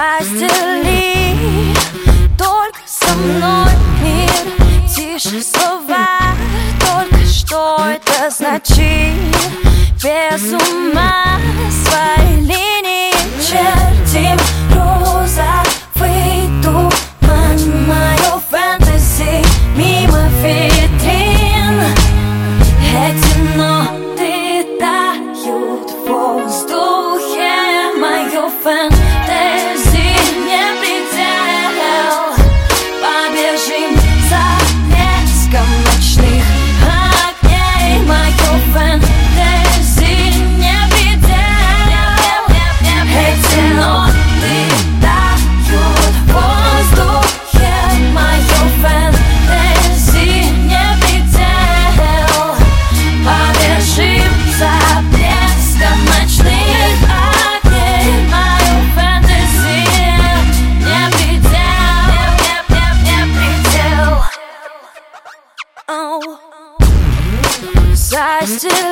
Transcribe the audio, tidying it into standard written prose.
Раздели только со мной мир. Тише слова, только что это значит. Без ума свои линии чертим. Розовый туман, мое фэнтези мимо витрин. Эти ноты тают в воздухе. Мое фэнтези не предел. Побежим за блеском ночных огней. Мое фэнтези не предел. Эти ноты тают в воздухе. Мое фэнтези не предел. Побежим за блеском ночных огней. Мое фэнтези не предел. Не предел. Застелил